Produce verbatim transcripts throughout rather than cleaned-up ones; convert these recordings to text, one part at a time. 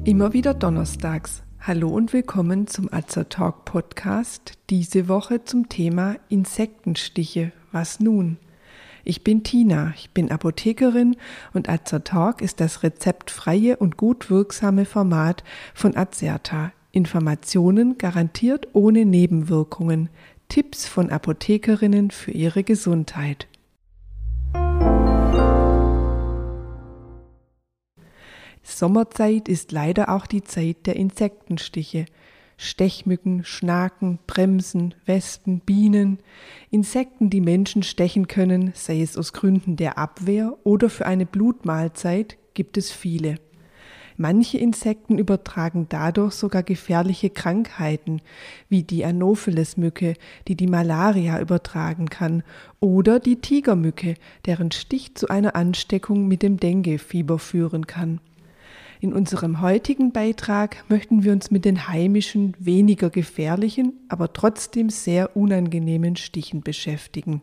Immer wieder donnerstags. Hallo und willkommen zum Azertalk Podcast. Diese Woche zum Thema Insektenstiche. Was nun? Ich bin Tina, ich bin Apothekerin und Azertalk ist das rezeptfreie und gut wirksame Format von Azerta. Informationen garantiert ohne Nebenwirkungen. Tipps von Apothekerinnen für ihre Gesundheit. Sommerzeit ist leider auch die Zeit der Insektenstiche. Stechmücken, Schnaken, Bremsen, Wespen, Bienen. Insekten, die Menschen stechen können, sei es aus Gründen der Abwehr oder für eine Blutmahlzeit, gibt es viele. Manche Insekten übertragen dadurch sogar gefährliche Krankheiten, wie die Anopheles-Mücke, die die Malaria übertragen kann, oder die Tigermücke, deren Stich zu einer Ansteckung mit dem Dengue-Fieber führen kann. In unserem heutigen Beitrag möchten wir uns mit den heimischen, weniger gefährlichen, aber trotzdem sehr unangenehmen Stichen beschäftigen.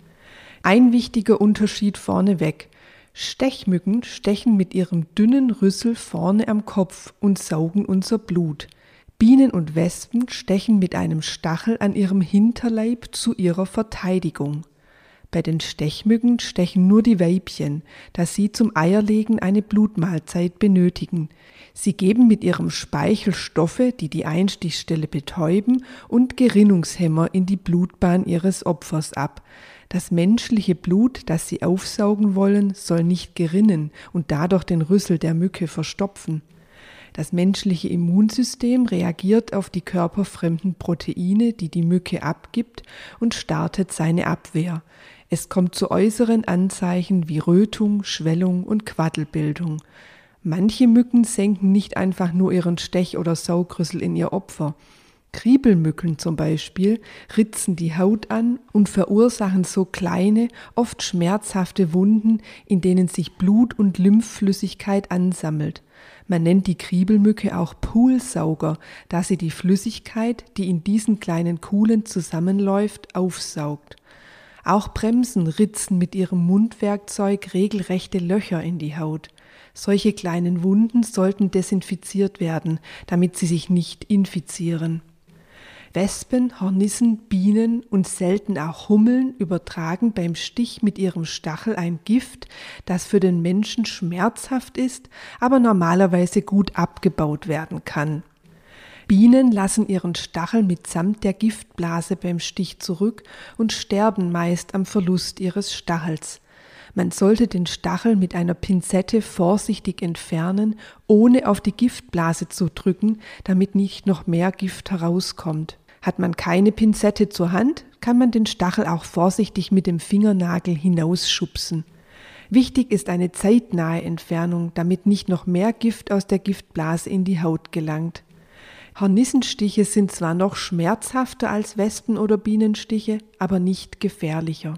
Ein wichtiger Unterschied vorneweg: Stechmücken stechen mit ihrem dünnen Rüssel vorne am Kopf und saugen unser Blut. Bienen und Wespen stechen mit einem Stachel an ihrem Hinterleib zu ihrer Verteidigung. Bei den Stechmücken stechen nur die Weibchen, da sie zum Eierlegen eine Blutmahlzeit benötigen. Sie geben mit ihrem Speichel Stoffe, die die Einstichstelle betäuben, und Gerinnungshemmer in die Blutbahn ihres Opfers ab. Das menschliche Blut, das sie aufsaugen wollen, soll nicht gerinnen und dadurch den Rüssel der Mücke verstopfen. Das menschliche Immunsystem reagiert auf die körperfremden Proteine, die die Mücke abgibt, und startet seine Abwehr. Es kommt zu äußeren Anzeichen wie Rötung, Schwellung und Quaddelbildung. Manche Mücken senken nicht einfach nur ihren Stech- oder Saugrüssel in ihr Opfer. Kriebelmücken zum Beispiel ritzen die Haut an und verursachen so kleine, oft schmerzhafte Wunden, in denen sich Blut und Lymphflüssigkeit ansammelt. Man nennt die Kriebelmücke auch Poolsauger, da sie die Flüssigkeit, die in diesen kleinen Kuhlen zusammenläuft, aufsaugt. Auch Bremsen ritzen mit ihrem Mundwerkzeug regelrechte Löcher in die Haut. Solche kleinen Wunden sollten desinfiziert werden, damit sie sich nicht infizieren. Wespen, Hornissen, Bienen und selten auch Hummeln übertragen beim Stich mit ihrem Stachel ein Gift, das für den Menschen schmerzhaft ist, aber normalerweise gut abgebaut werden kann. Bienen lassen ihren Stachel mitsamt der Giftblase beim Stich zurück und sterben meist am Verlust ihres Stachels. Man sollte den Stachel mit einer Pinzette vorsichtig entfernen, ohne auf die Giftblase zu drücken, damit nicht noch mehr Gift herauskommt. Hat man keine Pinzette zur Hand, kann man den Stachel auch vorsichtig mit dem Fingernagel hinausschubsen. Wichtig ist eine zeitnahe Entfernung, damit nicht noch mehr Gift aus der Giftblase in die Haut gelangt. Hornissenstiche sind zwar noch schmerzhafter als Wespen- oder Bienenstiche, aber nicht gefährlicher.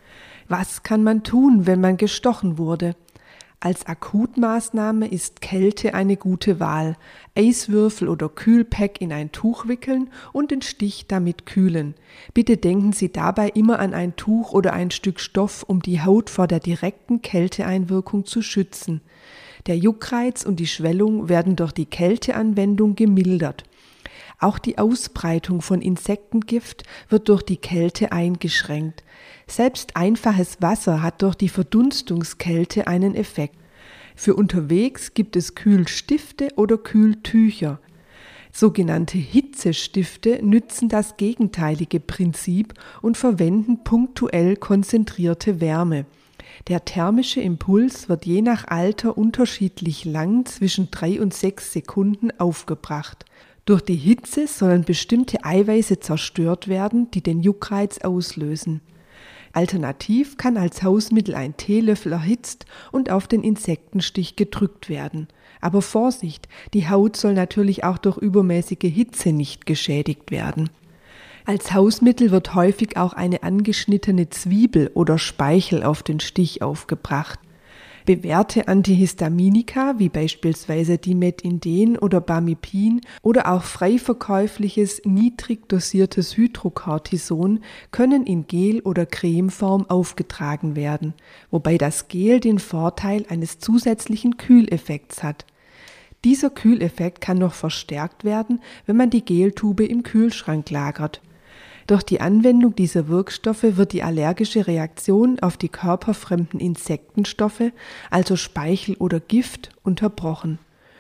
Was kann man tun, wenn man gestochen wurde? Als Akutmaßnahme ist Kälte eine gute Wahl. Eiswürfel oder Kühlpack in ein Tuch wickeln und den Stich damit kühlen. Bitte denken Sie dabei immer an ein Tuch oder ein Stück Stoff, um die Haut vor der direkten Kälteeinwirkung zu schützen. Der Juckreiz und die Schwellung werden durch die Kälteanwendung gemildert. Auch die Ausbreitung von Insektengift wird durch die Kälte eingeschränkt. Selbst einfaches Wasser hat durch die Verdunstungskälte einen Effekt. Für unterwegs gibt es Kühlstifte oder Kühltücher. Sogenannte Hitzestifte nützen das gegenteilige Prinzip und verwenden punktuell konzentrierte Wärme. Der thermische Impuls wird je nach Alter unterschiedlich lang, zwischen drei und sechs Sekunden, aufgebracht. Durch die Hitze sollen bestimmte Eiweiße zerstört werden, die den Juckreiz auslösen. Alternativ kann als Hausmittel ein Teelöffel erhitzt und auf den Insektenstich gedrückt werden. Aber Vorsicht, die Haut soll natürlich auch durch übermäßige Hitze nicht geschädigt werden. Als Hausmittel wird häufig auch eine angeschnittene Zwiebel oder Speichel auf den Stich aufgebracht. Bewährte Antihistaminika, wie beispielsweise Dimetindin oder Bamipin oder auch frei verkäufliches, niedrig dosiertes Hydrocortison, können in Gel- oder Cremeform aufgetragen werden, wobei das Gel den Vorteil eines zusätzlichen Kühleffekts hat. Dieser Kühleffekt kann noch verstärkt werden, wenn man die Geltube im Kühlschrank lagert. Durch die Anwendung dieser Wirkstoffe wird die allergische Reaktion auf die körperfremden Insektenstoffe, also Speichel oder Gift, unterbrochen.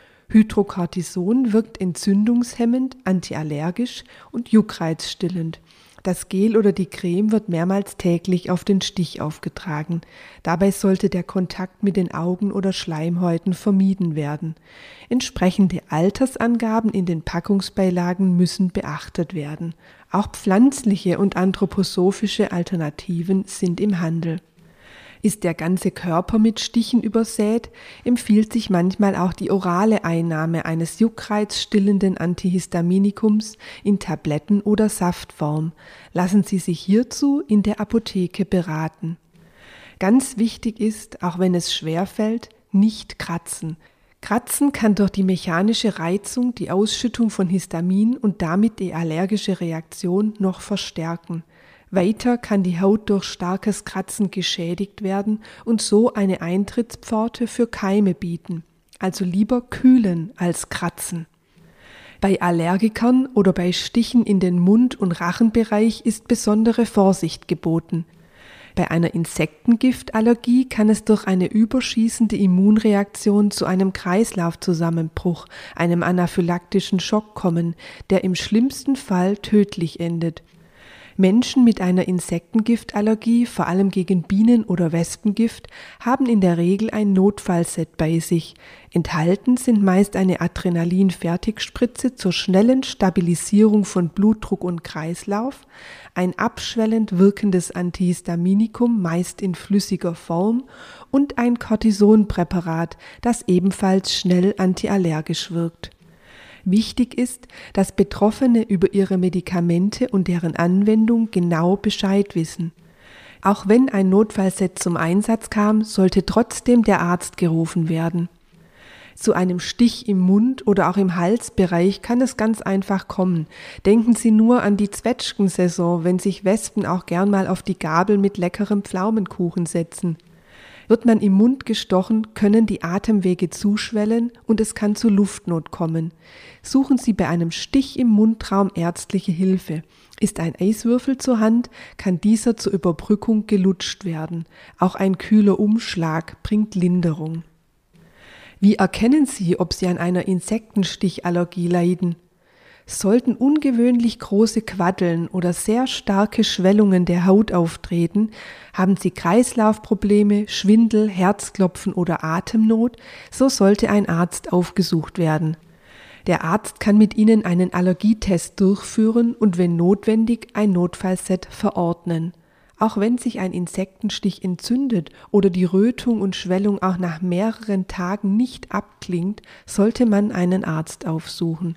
Hydrocortison wirkt entzündungshemmend, antiallergisch und juckreizstillend. Das Gel oder die Creme wird mehrmals täglich auf den Stich aufgetragen. Dabei sollte der Kontakt mit den Augen oder Schleimhäuten vermieden werden. Entsprechende Altersangaben in den Packungsbeilagen müssen beachtet werden. Auch pflanzliche und anthroposophische Alternativen sind im Handel. Ist der ganze Körper mit Stichen übersät, empfiehlt sich manchmal auch die orale Einnahme eines juckreizstillenden Antihistaminikums in Tabletten- oder Saftform. Lassen Sie sich hierzu in der Apotheke beraten. Ganz wichtig ist, auch wenn es schwerfällt, nicht kratzen. Kratzen kann durch die mechanische Reizung die Ausschüttung von Histamin und damit die allergische Reaktion noch verstärken. Weiter kann die Haut durch starkes Kratzen geschädigt werden und so eine Eintrittspforte für Keime bieten. Also lieber kühlen als kratzen. Bei Allergikern oder bei Stichen in den Mund- und Rachenbereich ist besondere Vorsicht geboten. Bei einer Insektengiftallergie kann es durch eine überschießende Immunreaktion zu einem Kreislaufzusammenbruch, einem anaphylaktischen Schock kommen, der im schlimmsten Fall tödlich endet. Menschen mit einer Insektengiftallergie, vor allem gegen Bienen- oder Wespengift, haben in der Regel ein Notfallset bei sich. Enthalten sind meist eine Adrenalin-Fertigspritze zur schnellen Stabilisierung von Blutdruck und Kreislauf, ein abschwellend wirkendes Antihistaminikum, meist in flüssiger Form, und ein Cortisonpräparat, das ebenfalls schnell antiallergisch wirkt. Wichtig ist, dass Betroffene über ihre Medikamente und deren Anwendung genau Bescheid wissen. Auch wenn ein Notfallset zum Einsatz kam, sollte trotzdem der Arzt gerufen werden. Zu einem Stich im Mund oder auch im Halsbereich kann es ganz einfach kommen. Denken Sie nur an die Zwetschgensaison, wenn sich Wespen auch gern mal auf die Gabel mit leckerem Pflaumenkuchen setzen. Wird man im Mund gestochen, können die Atemwege zuschwellen und es kann zu Luftnot kommen. Suchen Sie bei einem Stich im Mundraum ärztliche Hilfe. Ist ein Eiswürfel zur Hand, kann dieser zur Überbrückung gelutscht werden. Auch ein kühler Umschlag bringt Linderung. Wie erkennen Sie, ob Sie an einer Insektenstichallergie leiden? Sollten ungewöhnlich große Quaddeln oder sehr starke Schwellungen der Haut auftreten, haben Sie Kreislaufprobleme, Schwindel, Herzklopfen oder Atemnot, so sollte ein Arzt aufgesucht werden. Der Arzt kann mit Ihnen einen Allergietest durchführen und wenn notwendig ein Notfallset verordnen. Auch wenn sich ein Insektenstich entzündet oder die Rötung und Schwellung auch nach mehreren Tagen nicht abklingt, sollte man einen Arzt aufsuchen.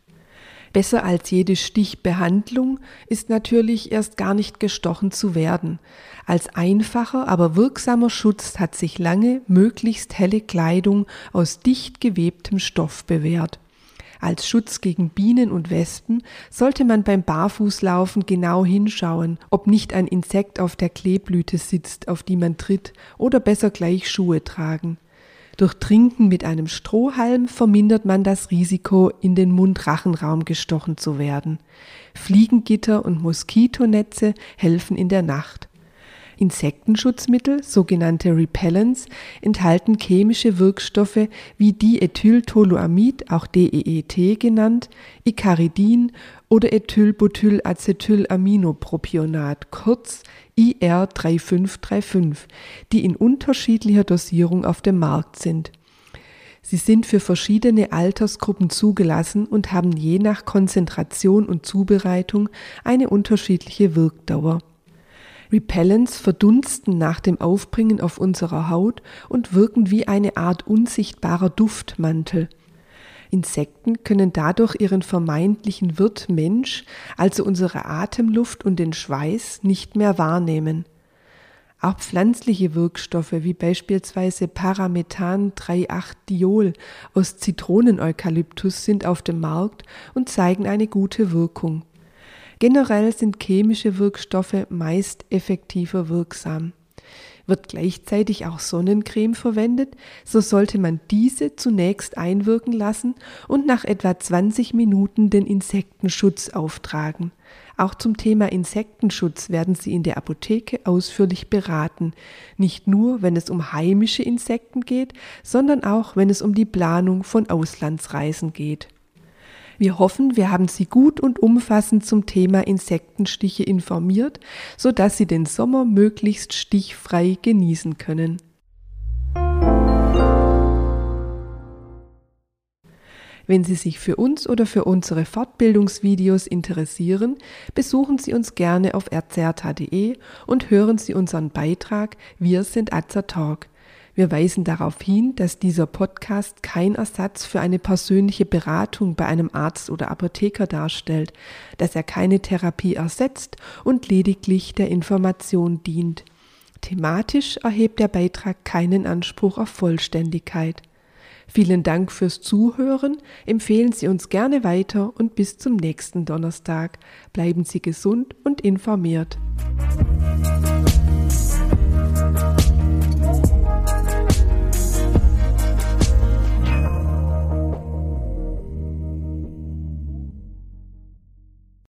Besser als jede Stichbehandlung ist natürlich erst gar nicht gestochen zu werden. Als einfacher, aber wirksamer Schutz hat sich lange möglichst helle Kleidung aus dicht gewebtem Stoff bewährt. Als Schutz gegen Bienen und Wespen sollte man beim Barfußlaufen genau hinschauen, ob nicht ein Insekt auf der Kleeblüte sitzt, auf die man tritt, oder besser gleich Schuhe tragen. Durch Trinken mit einem Strohhalm vermindert man das Risiko, in den Mund-Rachenraum gestochen zu werden. Fliegengitter und Moskitonetze helfen in der Nacht. Insektenschutzmittel, sogenannte Repellents, enthalten chemische Wirkstoffe wie Diethyltoluamid, auch D E E T genannt, Icaridin oder Ethylbutylacetylaminopropionat, kurz I R drei fünf drei fünf, die in unterschiedlicher Dosierung auf dem Markt sind. Sie sind für verschiedene Altersgruppen zugelassen und haben je nach Konzentration und Zubereitung eine unterschiedliche Wirkdauer. Repellents verdunsten nach dem Aufbringen auf unserer Haut und wirken wie eine Art unsichtbarer Duftmantel. Insekten können dadurch ihren vermeintlichen Wirt Mensch, also unsere Atemluft und den Schweiß, nicht mehr wahrnehmen. Auch pflanzliche Wirkstoffe wie beispielsweise Paramethan drei acht Diol aus Zitroneneukalyptus sind auf dem Markt und zeigen eine gute Wirkung. Generell sind chemische Wirkstoffe meist effektiver wirksam. Wird gleichzeitig auch Sonnencreme verwendet, so sollte man diese zunächst einwirken lassen und nach etwa zwanzig Minuten den Insektenschutz auftragen. Auch zum Thema Insektenschutz werden Sie in der Apotheke ausführlich beraten, nicht nur, wenn es um heimische Insekten geht, sondern auch, wenn es um die Planung von Auslandsreisen geht. Wir hoffen, wir haben Sie gut und umfassend zum Thema Insektenstiche informiert, sodass Sie den Sommer möglichst stichfrei genießen können. Wenn Sie sich für uns oder für unsere Fortbildungsvideos interessieren, besuchen Sie uns gerne auf erzerta punkt de und hören Sie unseren Beitrag Wir sind Azertalk. Wir weisen darauf hin, dass dieser Podcast kein Ersatz für eine persönliche Beratung bei einem Arzt oder Apotheker darstellt, dass er keine Therapie ersetzt und lediglich der Information dient. Thematisch erhebt der Beitrag keinen Anspruch auf Vollständigkeit. Vielen Dank fürs Zuhören, empfehlen Sie uns gerne weiter und bis zum nächsten Donnerstag. Bleiben Sie gesund und informiert.